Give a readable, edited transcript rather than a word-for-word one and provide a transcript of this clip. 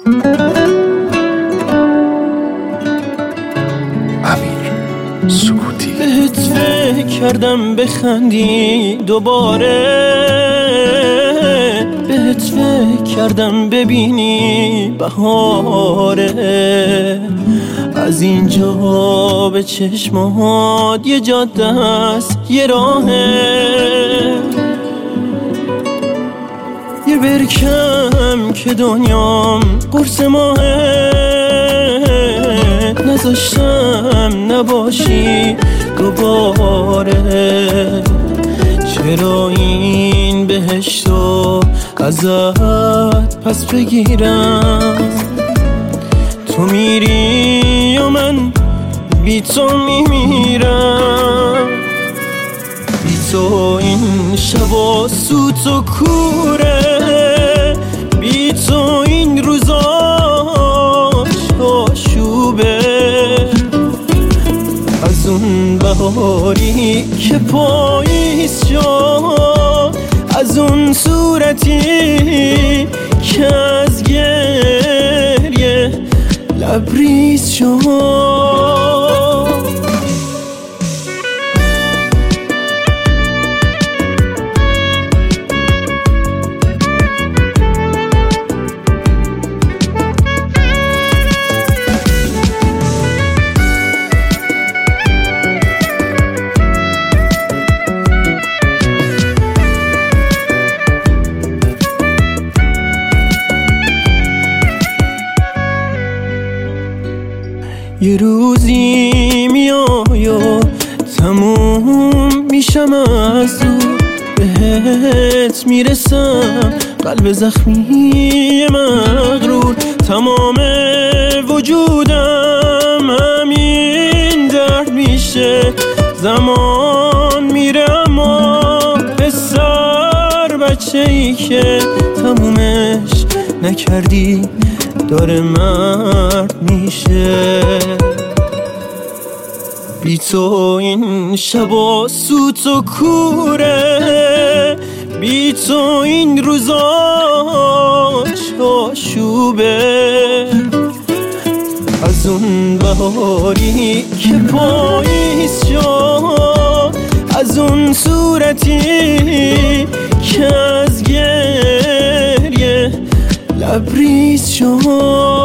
امیر سکوتی. بهت فکر کردم بخندی دوباره، بهت فکر کردم ببینی بهاره. از اینجا به چشمات یه جاده است، یه راهه، یه برکم که دنیام قرص ماهه. نذاشتم نباشی دوباره، چرا این بهشتو ازت پس بگیرم؟ تو میری و من بی تو میمیرم. بی تو این شبا سوت و کوره، بی تو این روزا شوبه. از اون بهاری که پاییز شد، از اون صورتی که از گریه لبریز شد. یه روزی میای و تموم میشم، از دور بهت میرسم. قلب زخمی مغرور، تمام وجودم همین درد میشه. زمان میره اما پسر بچه‌ای که تمومش نکردی داره مرد میشه. بی تو این شبا سوت و کوره، بی تو این روزا چاشوبه. از اون بهاری که پاییز شد، از اون صورتی که از گریه لبریز شد.